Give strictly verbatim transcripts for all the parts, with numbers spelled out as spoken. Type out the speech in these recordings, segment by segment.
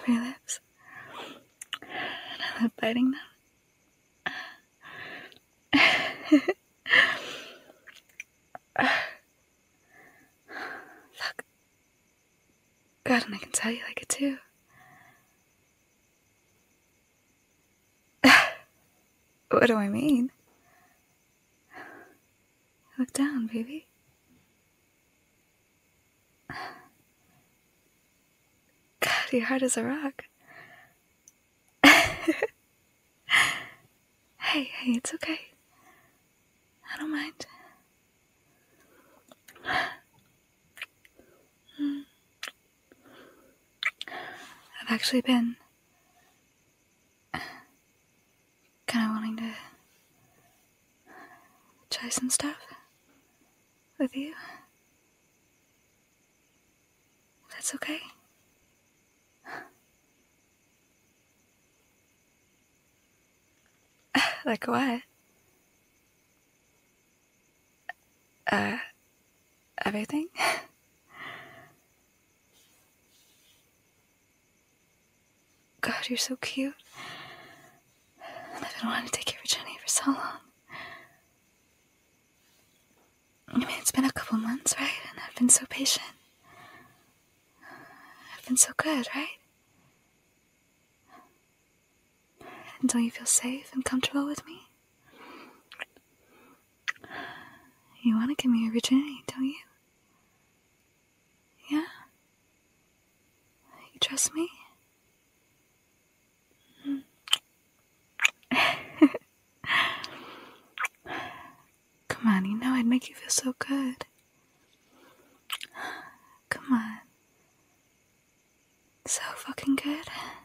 love your lips. And I love biting them. Fuck. God, and I can tell you like it too. What do I mean? Look down, baby. God, your heart is a rock. Hey, hey, it's okay. I don't mind. Mm. I've actually been kind of wanting to try some stuff with you. If that's okay. Like what? Uh, everything? God, you're so cute. And I've been wanting to take your virginity for so long. I mean, it's been a couple months, right? And I've been so patient. I've been so good, right? And don't you feel safe and comfortable with me? You want to give me your virginity, don't you? Yeah? You trust me? Mm. Come on, you know I'd make you feel so good. Come on. So fucking good.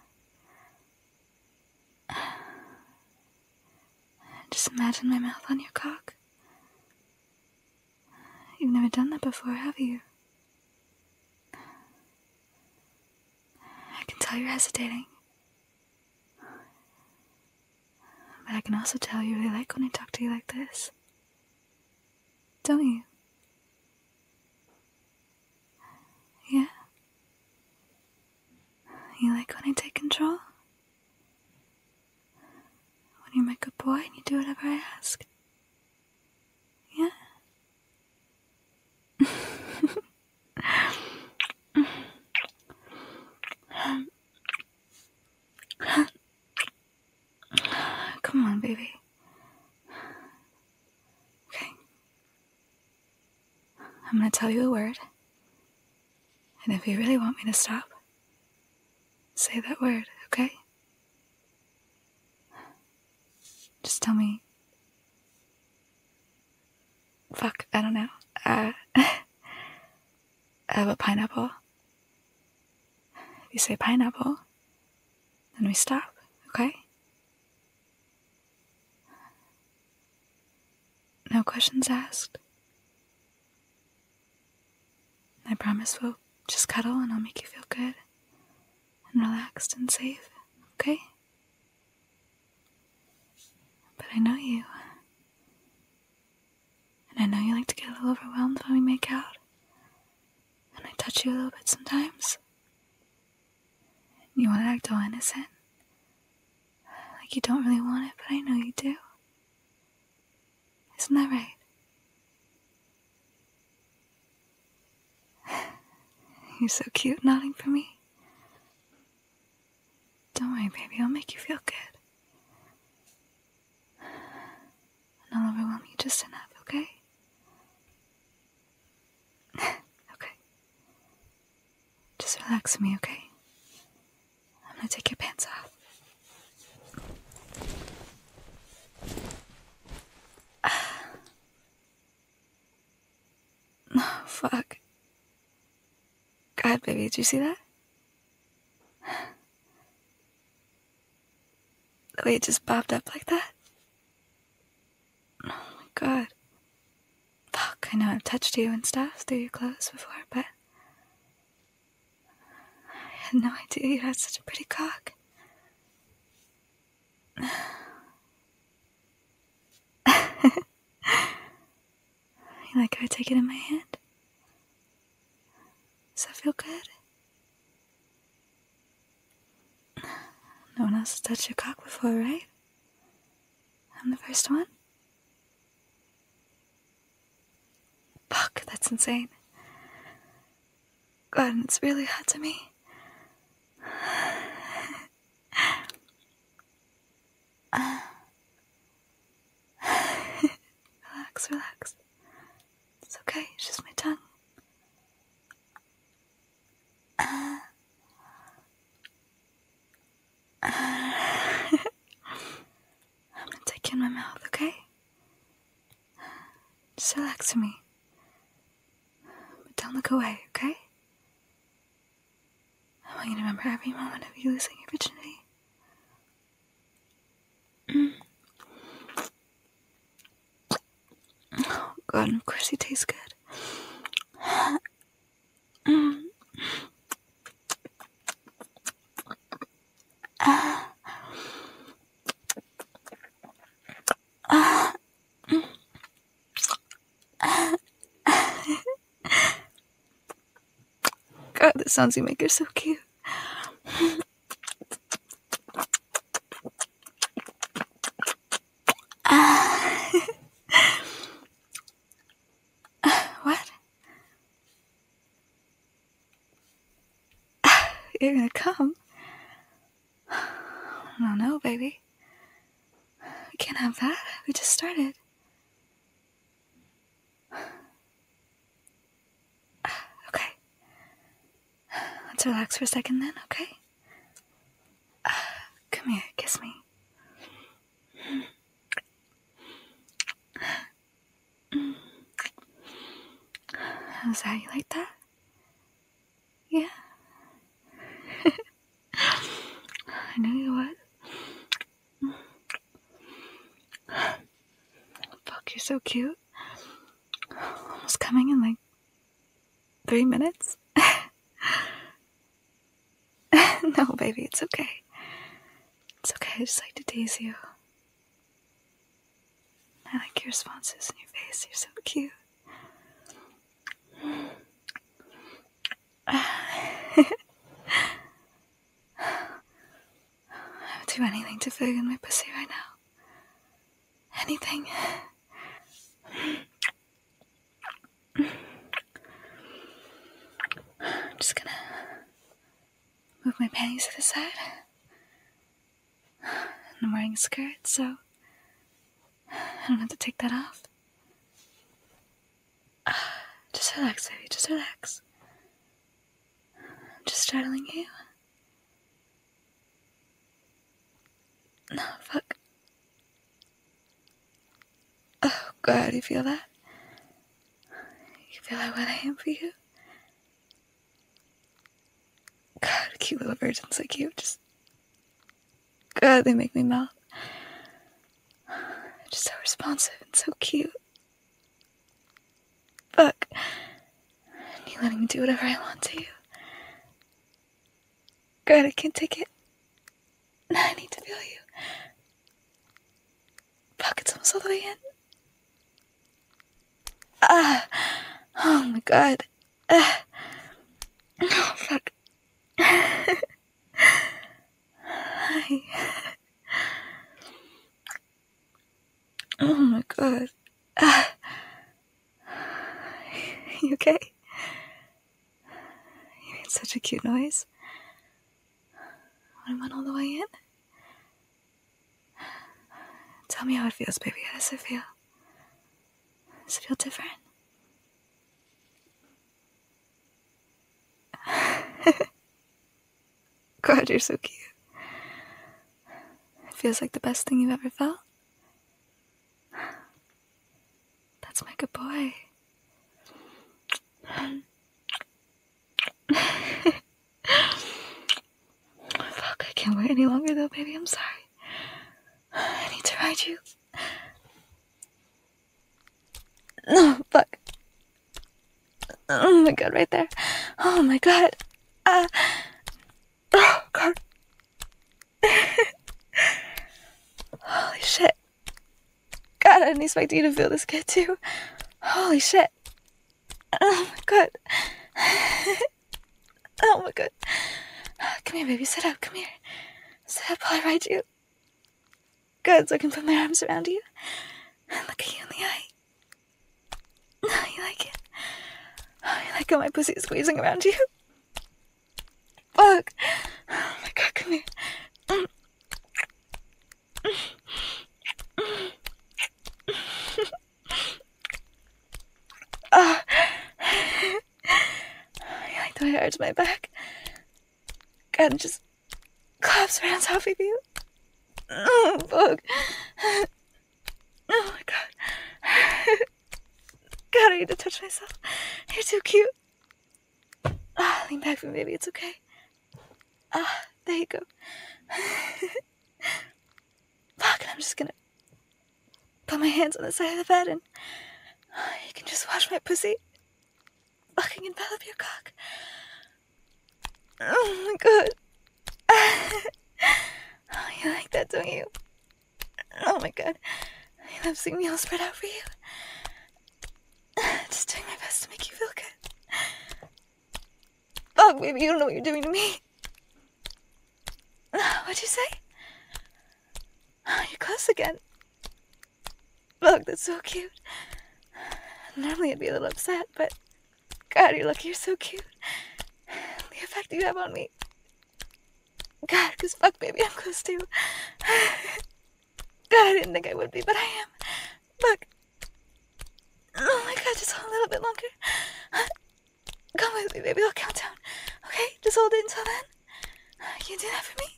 Just imagine my mouth on your cock. You've never done that before, have you? I can tell you're hesitating. But I can also tell you really like when I talk to you like this. Don't you? Yeah? You like when I take control? When you're my good boy and you do whatever I ask? Yeah? Come on, baby. Okay. I'm gonna tell you a word. And if you really want me to stop, say that word, okay? Just tell me. Fuck, I don't know. Uh, uh but pineapple. If you say pineapple, then we stop, okay? No questions asked. I promise we'll just cuddle and I'll make you feel good and relaxed and safe, okay? But I know you. And I know you like to get a little overwhelmed when we make out. And I touch you a little bit sometimes. And you want to act all innocent. Like you don't really want it, but I know you do. Isn't that right? You're so cute nodding for me. Don't worry, baby, I'll make you feel good. And I'll overwhelm you just enough, okay? Okay. Just relax with me, okay? I'm gonna take your pants off. Oh, fuck. God, baby, did you see that? The way it just bobbed up like that? Oh my god. Fuck, I know I've touched you and stuff through your clothes before, but I had no idea you had such a pretty cock. You like how I take it in my hand? Does that feel good? No one else has touched your cock before, right? I'm the first one? Fuck, that's insane. God, and it's really hot to me. Relax, relax. It's okay, it's just my tongue. I'm gonna take you in my mouth, okay? Just relax to me. But don't look away, okay? I want you to remember every moment of you losing your virginity. Mm. Oh, God, and of course he tastes good. Mm. Ah. Ah. Mm. Ah. God, the sounds you make are so cute. Ah. What? You're gonna come? No, no, baby. We can't have that. We just started. Okay. Let's relax for a second then, okay? Come here, kiss me. How's that? You like that? Yeah? I knew you would. Fuck, you're so cute. Almost coming in like three minutes. No, baby, it's okay. It's okay, I just like to tease you. I like your responses and your face, you're so cute. I would do anything to fit in my pussy right now. Anything. I'm just gonna move my panties to the side. I'm wearing a skirt, so I don't have to take that off. Just relax, baby, just relax. I'm just straddling you. No, fuck. Oh, God, you feel that? You feel how wet I am for you? God, cute little virgins like you, just... God, they make me melt. They're just so responsive and so cute. Fuck. And you letting me do whatever I want to you. God, I can't take it. Now I need to feel you. Fuck, it's almost all the way in. Ah. Oh my God. Ah. Oh, fuck. Hi. Oh my God. Ah. You okay? You made such a cute noise. When I went all the way in. Tell me how it feels, baby. How does it feel? Does it feel different? God, you're so cute. It feels like the best thing you've ever felt. That's my good boy. Fuck, I can't wait any longer though, baby. I'm sorry. I need to ride you. No, fuck. Oh my God, right there. Oh my God. Ah. Oh, God. Holy shit. God, I didn't expect you to feel this good too. Holy shit. Oh my God. Oh my God. Come here, baby. Sit up. Come here. So I'd probably ride you. Good, so I can put my arms around you and look at you in the eye. Oh, you like it? Oh, you like how my pussy is squeezing around you? Fuck. Oh my god, come here. Oh. You like the way it hurts my back? God, it just claps right on top of you. Oh, fuck. Oh my god. God, I need to touch myself. You're too cute. Ah, oh, lean back for me, baby. It's okay. Ah, oh, there you go. Fuck, and I'm just gonna put my hands on the side of the bed and oh, you can just watch my pussy fucking envelop your cock. Oh my god. Oh, you like that, don't you? Oh my god. I love seeing me all spread out for you. Just doing my best to make you feel good. Fuck, baby, you don't know what you're doing to me. What'd you say? Oh, you're close again. Fuck, that's so cute. Normally I'd be a little upset, but God, you're lucky you're so cute. The effect you have on me. God, because fuck, baby, I'm close too. God, I didn't think I would be, but I am. Fuck. Oh my god, just hold a little bit longer. Come with me, baby, I'll count down. Okay, just hold it until then. Can you do that for me?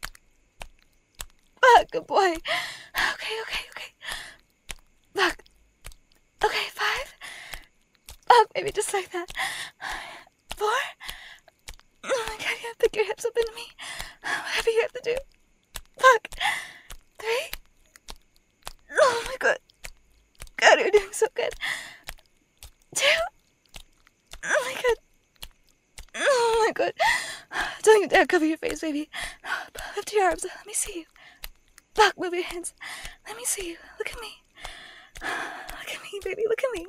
Fuck, good boy. Okay, okay, okay. Fuck. Okay, five. Fuck, baby, just like that. Four. Oh my god, you have to pick your hips up into me. Whatever you have to do. Fuck. Three. Oh my god. God, you're doing so good. Two. Oh my god. Oh my god. Don't you dare cover your face, baby. Lift your arms. Let me see you. Fuck, move your hands. Let me see you. Look at me. Look at me, baby. Look at me.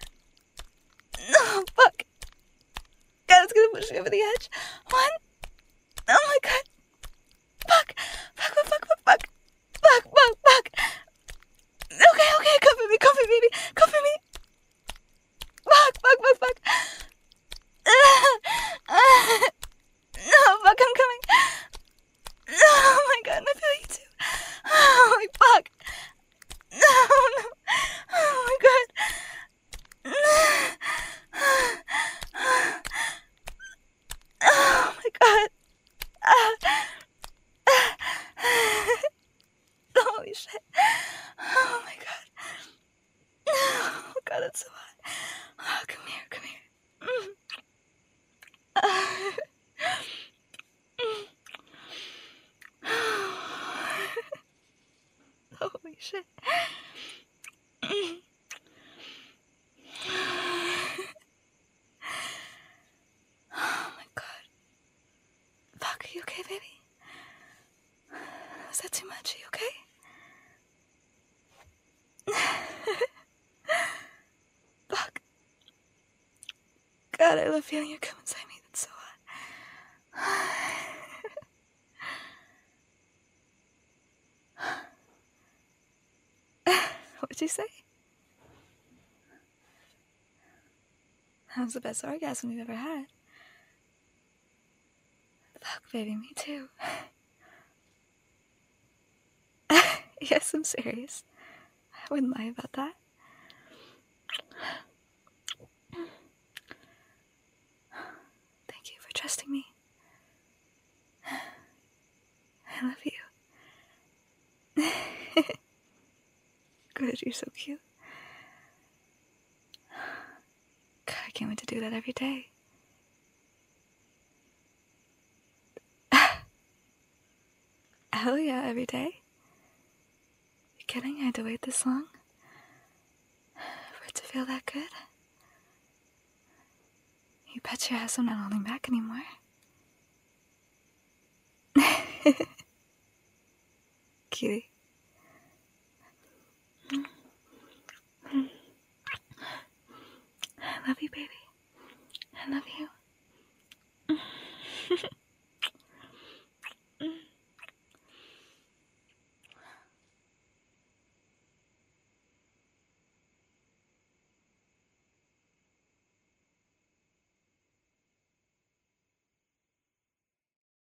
No, fuck. God, it's gonna push you over the edge. One. Oh my god. Fuck. Fuck, fuck, fuck, fuck, fuck. Fuck, fuck, fuck. Okay, okay, cover me, cover me, baby. Cover me. Fuck, fuck, fuck, fuck. No, fuck, I'm coming. Oh my god, I feel you too. Oh my fuck. No, no. Oh my god. Oh my god. Holy shit. Oh my god. Oh god, it's so hot. Oh, come here, come here. Holy shit. Oh my god. Fuck, are you okay, baby? Was that too much? Are you okay? Fuck. God, I love feeling you come inside me. That's so hot. What'd you say? That was the best orgasm you've ever had. Fuck, baby, me too. Yes, I'm serious. I wouldn't lie about that. Thank you for trusting me. I love you. Good, you're so cute. God, I can't wait to do that every day. Hell yeah, every day. You kidding? I had to wait this long? For it to feel that good? You bet your ass I'm not holding back anymore. Cutie.